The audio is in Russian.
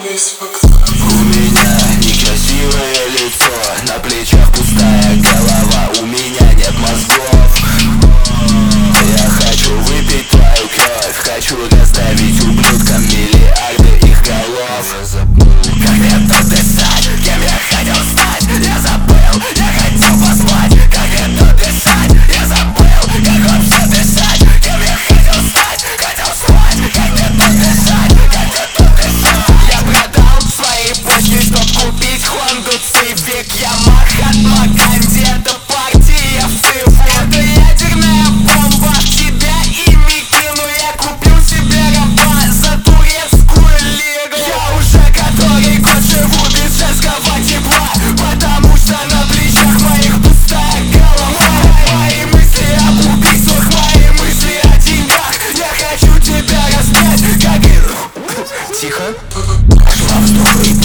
У меня некрасивое лицо, на плечах пустая голова, у меня нет мозгов. Я хочу выпить твою кровь, хочу раздавить ублюдкам миллиарды их голов. Я забыл, как это дышать, кем я хотел стать. Я забыл, я хотел послать, как это дышать. Я забыл, как вообще дышать, кем я хотел стать. Хотел спать, как это дышать, как это дышать. Я продал свои почки, чтоб купить Honda Civic. Я Махатма Ганди, это партия всего. Это ядерная бомба в тебя ими кину. Я купил себе раба за турецкую лигу. Я уже который год живу без женского тепла, потому что на плечах моих пустая голова. Мои мысли об убийствах, мои мысли о деньгах. Я хочу тебя распять, как и... Тихо. Шла в ступы.